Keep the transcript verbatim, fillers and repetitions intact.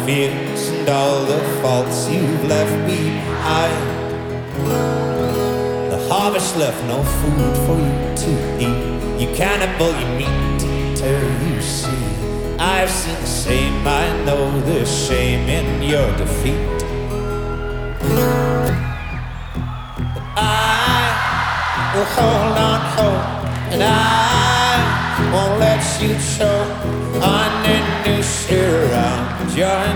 fears and all the faults you've left behind. The harvest left no food for you to eat. You cannibal your meat till you see. I've seen the same, I know there's shame in your defeat. But I will hold on hope, and I won't let you choke on a noose around your